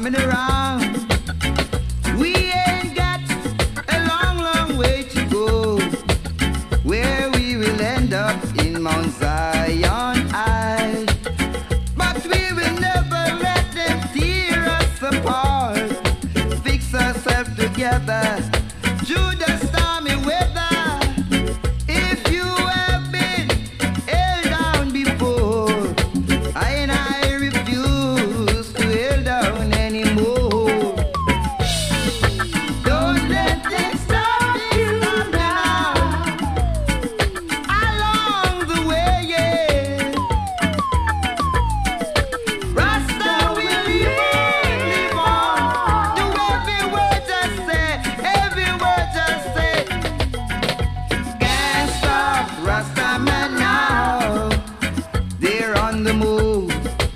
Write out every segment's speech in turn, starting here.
coming around. We ain't got a long, long way to go, where we will end up in Mount Zion High. But we will never let them tear us apart. Fix ourselves together through the stormy weather. If you have been held down before, I refuse to held down anymore. Don't let them stop you now. Along the way, yeah. Rasta will live on. Do every word I say, every word I say. Can't stop Rasta man now. They're on the move.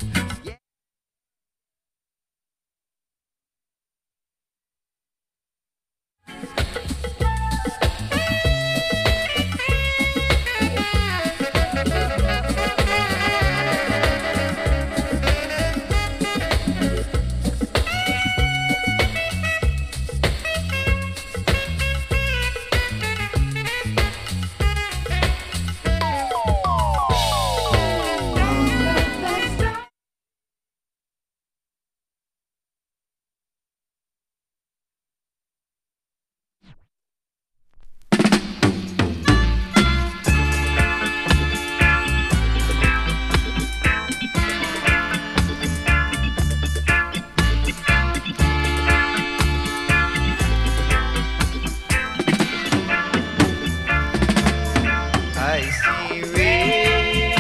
I see rain,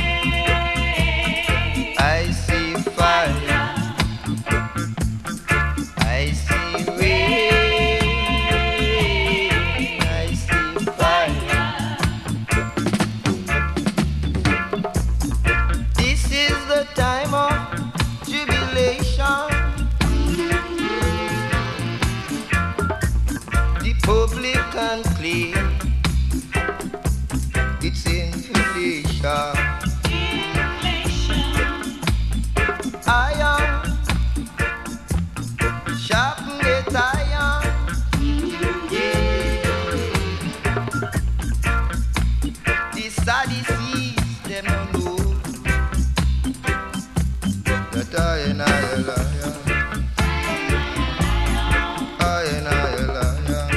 I see fire, I see rain, I see fire. This is the time of jubilation. The publican claim it's inflation. Iron, sharpen it iron. Yeah. The Sadducees, them don't know that I and I a liar. I and I a liar.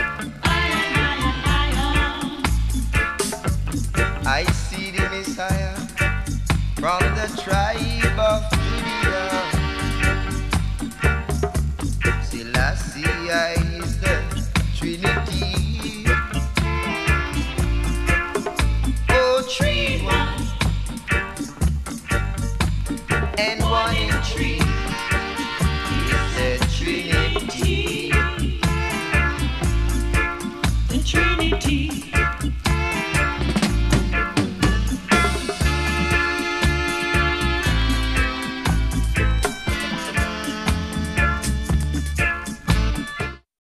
I see the Messiah from the tribe of Judah. Selassie is the Trinity. Oh, three, one, and one in three.